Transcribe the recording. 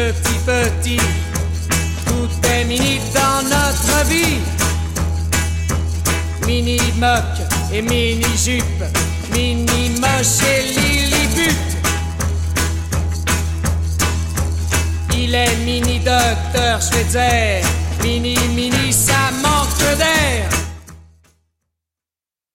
petit, tout est mini dans notre vie. Mini moque et mini jupe, mini moche et lilliput. Il est mini docteur Schweitzer, mini ça manque d'air.